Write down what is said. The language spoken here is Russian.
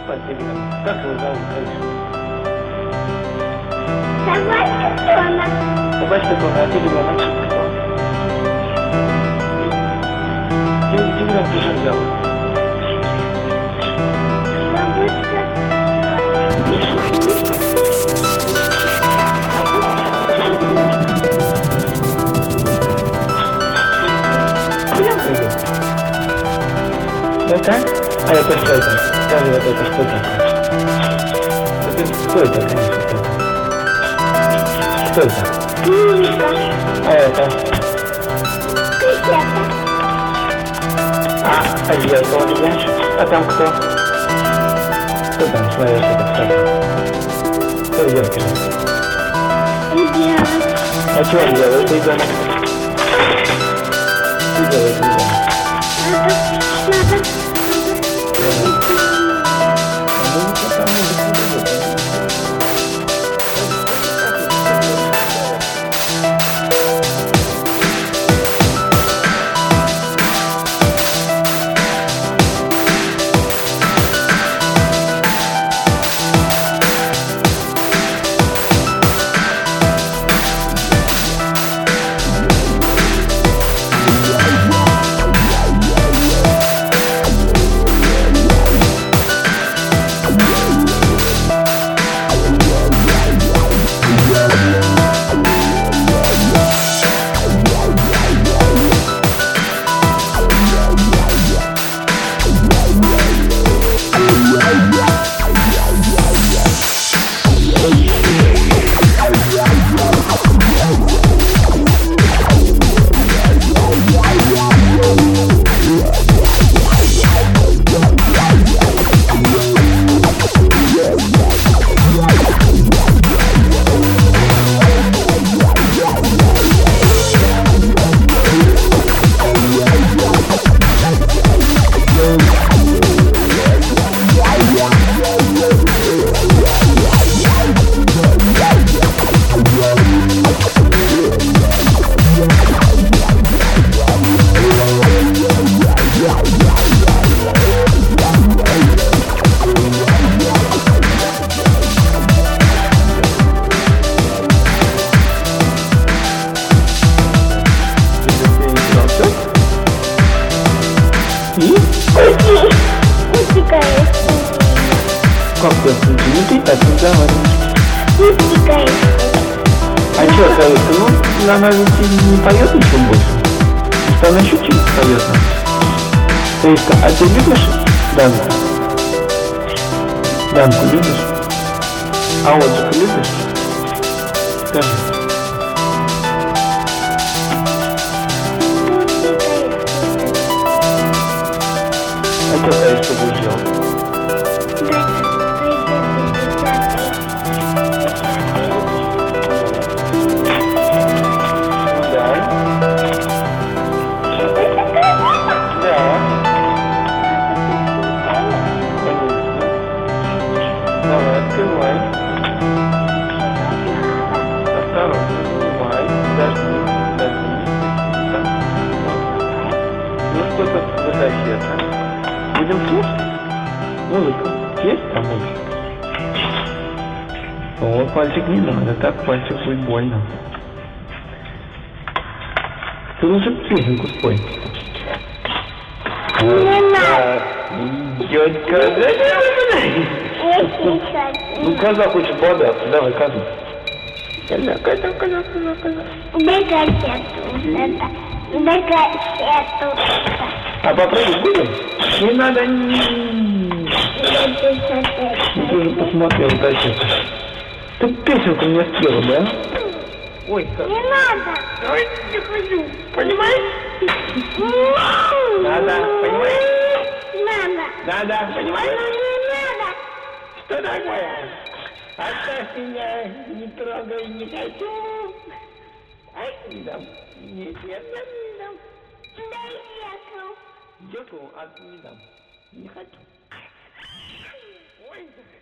по телефону. Как его зовут, конечно? Собачка Тона. Собачка Тона, а телефон кто? Телефон ты же взял. Это? А это что это? Скажи, вот это что такое? Это что это, конечно, что это? Курочка. А это? Крысята. А зеркало не знаешь? А там кто? Кто там? Смотри, что это? Кто в зеркале? Ребенок. А что он делает, ребенок? Что делает ребенок? Надо. Как ты отключил? Ну ты так не говоришь. А что, Савушка, ну она ведь не поет ничего больше? Что она еще чуть поет нам? Савушка, а ты любишь Данку? Данку любишь? А отжиг любишь? Скажи. А что, Савушка, что будешь делать? Открывай. Осторожно, снимай. Дожди. Ну что-то выдает. Будем слушать? Музыка. Есть там музыка? О, пальчик не надо, так пальчик будет больно. Ты лучше песенку спой. Не надо. Идет казак. Ну, коза хочет бодаться. Давай, козу. Коза. Дай кассету. Дай кассету. А попробуй будем? Не надо. Ну, ты уже посмотрел кассету. Ты песенку мне спела, да? Ой, как. Не надо. Ой, не хочу. Понимаешь? Надо, понимаешь? Надо, понимаешь? Не надо. Что такое? Оставь меня, не трогай, не хочу. Ай, не дам. Нет, не дам. Дай зеркало. Зеркало, а не дам. Не хочу. Ой.